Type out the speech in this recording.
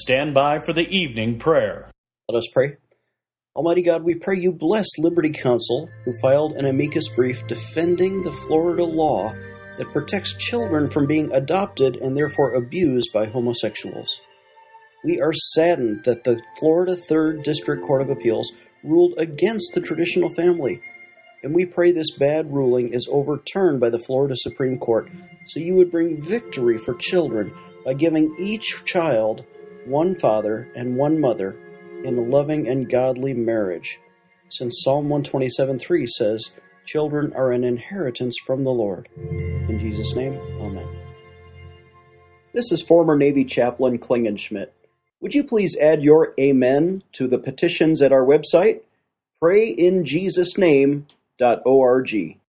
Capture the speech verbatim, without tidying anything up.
stand by for the evening prayer. Let us pray. Almighty God, we pray you bless Liberty Counsel, who filed an amicus brief defending the Florida law that protects children from being adopted and therefore abused by homosexuals. We are saddened that the Florida third District Court of Appeals ruled against the traditional family, and we pray this bad ruling is overturned by the Florida Supreme Court so you would bring victory for children by giving each child one father and one mother in a loving and godly marriage, since Psalm one twenty-seven three says, children are an inheritance from the Lord. In Jesus' name, amen. This is former Navy Chaplain Klingenschmidt. Would you please add your amen to the petitions at our website, pray in jesus name dot org.